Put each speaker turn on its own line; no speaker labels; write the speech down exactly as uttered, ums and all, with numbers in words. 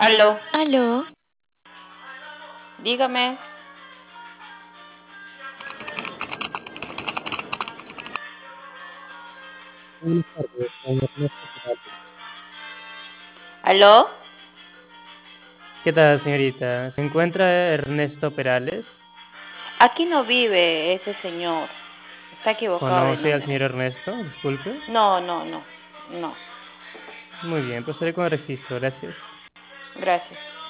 Aló,
Aló,
dígame.
Buenas tardes, con Ernesto Perales.
Aló,
¿Qué tal, señorita? ¿Se encuentra Ernesto Perales?
aquí no vive ese señor. Está equivocado de
¿Conoce al
número.
señor Ernesto? Disculpe.
No, no, no, no.
Muy bien, procederé con el registro, gracias.
Gracias.